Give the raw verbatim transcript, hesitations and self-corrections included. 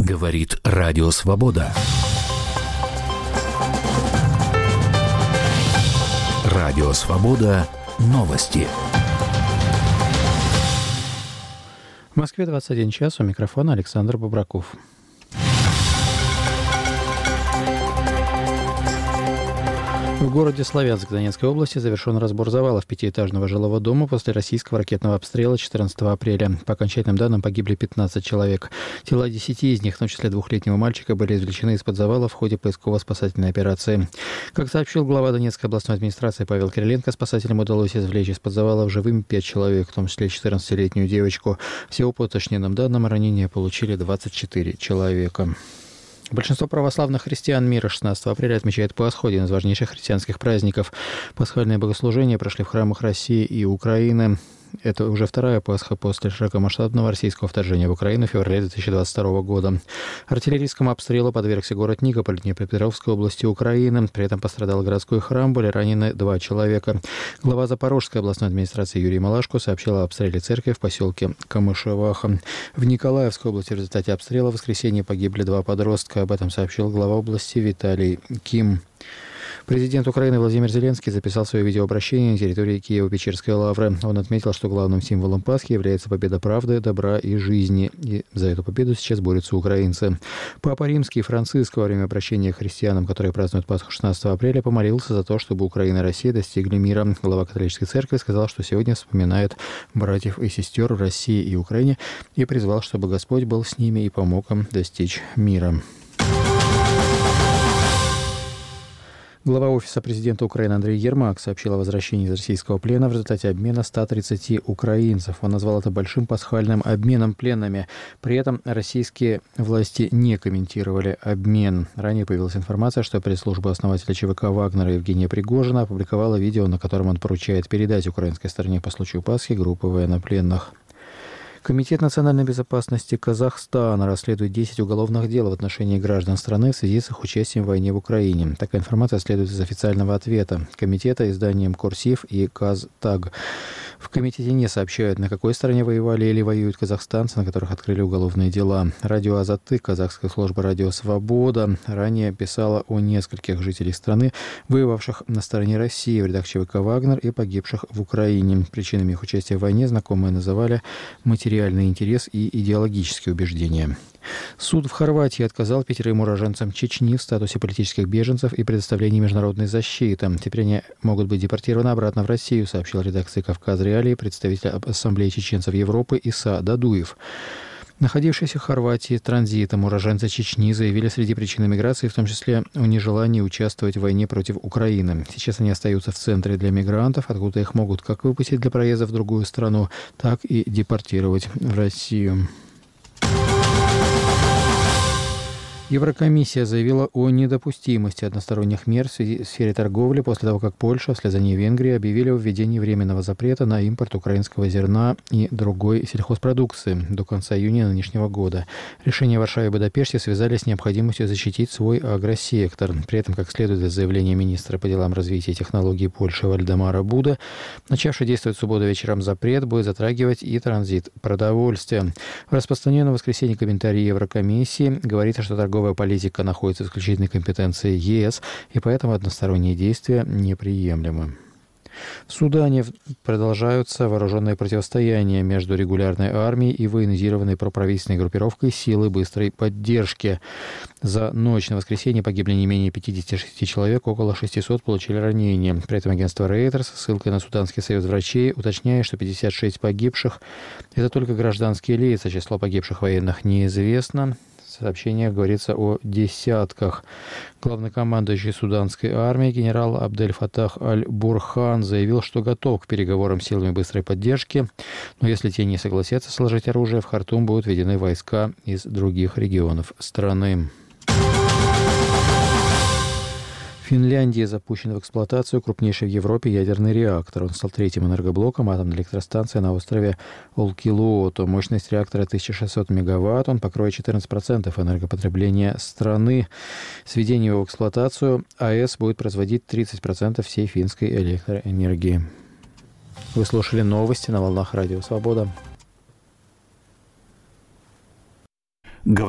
Говорит Радио Свобода. Радио Свобода. Новости. В Москве двадцать один час. У микрофона Александр Бобраков. В городе Славянск Донецкой области завершен разбор завалов пятиэтажного жилого дома после российского ракетного обстрела четырнадцатого апреля. По окончательным данным, погибли пятнадцать человек. Тела десяти из них, в том числе двухлетнего мальчика, были извлечены из-под завала в ходе поисково-спасательной операции. Как сообщил глава Донецкой областной администрации Павел Кириленко, спасателям удалось извлечь из-под завалов живыми пять человек, в том числе четырнадцатилетнюю девочку. Всего по уточненным данным ранения получили двадцать четыре человека. Большинство православных христиан мира шестнадцатого апреля отмечает Пасху, один из важнейших христианских праздников. Пасхальные богослужения прошли в храмах России и Украины. Это уже вторая Пасха после широкомасштабного российского вторжения в Украину в феврале две тысячи двадцать второго года. Артиллерийскому обстрелу подвергся город Никополь Днепропетровской области Украины. При этом пострадал городской храм, были ранены два человека. Глава Запорожской областной администрации Юрий Малашко сообщил о обстреле церкви в поселке Камышеваха. В Николаевской области в результате обстрела в воскресенье погибли два подростка. Об этом сообщил глава области Виталий Ким. Президент Украины Владимир Зеленский записал свое видеообращение на территории Киево-Печерской лавры. Он отметил, что главным символом Пасхи является победа правды, добра и жизни. И за эту победу сейчас борются украинцы. Папа Римский Франциск во время обращения к христианам, которые празднуют Пасху шестнадцатого апреля, помолился за то, чтобы Украина и Россия достигли мира. Глава католической церкви сказал, что сегодня вспоминает братьев и сестер в России и Украине и призвал, чтобы Господь был с ними и помог им достичь мира. Глава Офиса президента Украины Андрей Ермак сообщил о возвращении из российского плена в результате обмена ста тридцати украинцев. Он назвал это большим пасхальным обменом пленными. При этом российские власти не комментировали обмен. Ранее появилась информация, что пресс-служба основателя ЧВК «Вагнера» Евгения Пригожина опубликовала видео, на котором он поручает передать украинской стороне по случаю Пасхи группы военнопленных. Комитет национальной безопасности Казахстана расследует десять уголовных дел в отношении граждан страны в связи с их участием в войне в Украине. Такая информация следует из официального ответа комитета изданием «Курсив» и «Казтаг». В комитете не сообщают, на какой стороне воевали или воюют казахстанцы, на которых открыли уголовные дела. Радио «Азаты», казахская служба «Радио Свобода», ранее писала о нескольких жителях страны, воевавших на стороне России в рядах ЧВК «Вагнер» и погибших в Украине. Причинами их участия в войне знакомые называли материальный интерес и идеологические убеждения. Суд в Хорватии отказал пятерым уроженцам Чечни в статусе политических беженцев и предоставлении международной защиты. Теперь они могут быть депортированы обратно в Россию, сообщил редакции «Кавказ Реалии» представитель Ассамблеи чеченцев Европы Иса Дадуев. Находившиеся в Хорватии транзитом уроженцы Чечни заявили среди причин миграции, в том числе о нежелании участвовать в войне против Украины. Сейчас они остаются в центре для мигрантов, откуда их могут как выпустить для проезда в другую страну, так и депортировать в Россию. Еврокомиссия заявила о недопустимости односторонних мер в сфере торговли после того, как Польша, вслед за ней Венгрия, объявили о введении временного запрета на импорт украинского зерна и другой сельхозпродукции до конца июня нынешнего года. Решение Варшавы и Будапеште связали с необходимостью защитить свой агросектор. При этом, как следует из заявления министра по делам развития и технологий Польши Вальдемара Буда, начавший действовать в субботу вечером запрет будет затрагивать и транзит продовольствия. В распространенном в воскресенье комментарии Еврокомиссии говорится, что торговая политика находится в исключительной компетенции ЕС, и поэтому односторонние действия неприемлемы. В Судане продолжаются вооруженные противостояния между регулярной армией и военизированной проправительственной группировкой силы быстрой поддержки. За ночь на воскресенье погибли не менее пятьдесят шесть человек, около шестисот получили ранения. При этом агентство Reuters с ссылкой на Суданский союз врачей уточняет, что пятьдесят шесть погибших – это только гражданские лица, число погибших военных неизвестно. В сообщениях говорится о десятках. Главнокомандующий суданской армии генерал Абдель-Фатах Аль-Бурхан заявил, что готов к переговорам с силами быстрой поддержки, но если те не согласятся сложить оружие, в Хартум будут введены войска из других регионов страны. В Финляндии запущен в эксплуатацию крупнейший в Европе ядерный реактор. Он стал третьим энергоблоком атомной электростанции на острове Олкилуото. Мощность реактора тысяча шестьсот мегаватт. Он покроет четырнадцать процентов энергопотребления страны. С введением его в эксплуатацию АЭС будет производить тридцать процентов всей финской электроэнергии. Вы слушали новости на волнах Радио Свобода.